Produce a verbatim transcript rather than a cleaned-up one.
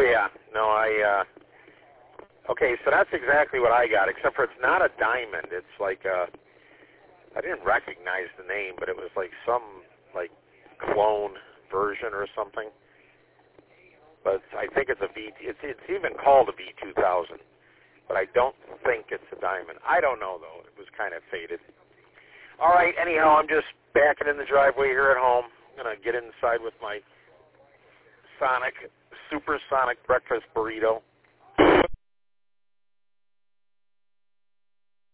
yeah. No, I, uh, okay, so that's exactly what I got, except for it's not a diamond. It's like a, I didn't recognize the name, but it was like some, like, clone version or something. But I think it's a V, it's, it's even called a V two thousand. But I don't think it's a diamond. I don't know, though. It was kind of faded. All right, anyhow, I'm just backing in the driveway here at home. I'm going to get inside with my Sonic, supersonic breakfast burrito.